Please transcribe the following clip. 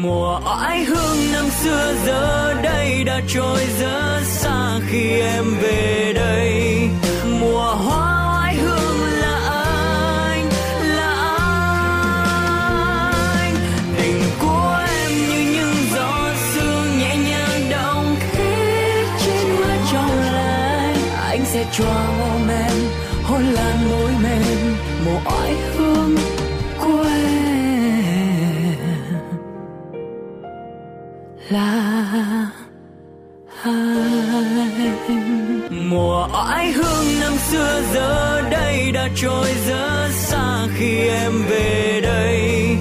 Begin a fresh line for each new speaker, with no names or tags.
Mùa oải hương năm xưa giờ đây đã trôi rất xa khi em về đây. Mùa hoa oải hương là anh, là anh. Tình của em như những giọt sương nhẹ nhàng đông khít trên má trong lành. Anh sẽ tròn em hôn làn môi mềm, mùa oải hương của em là anh. Mùa oải hương năm xưa giờ đây đã trôi rất xa khi em về đây.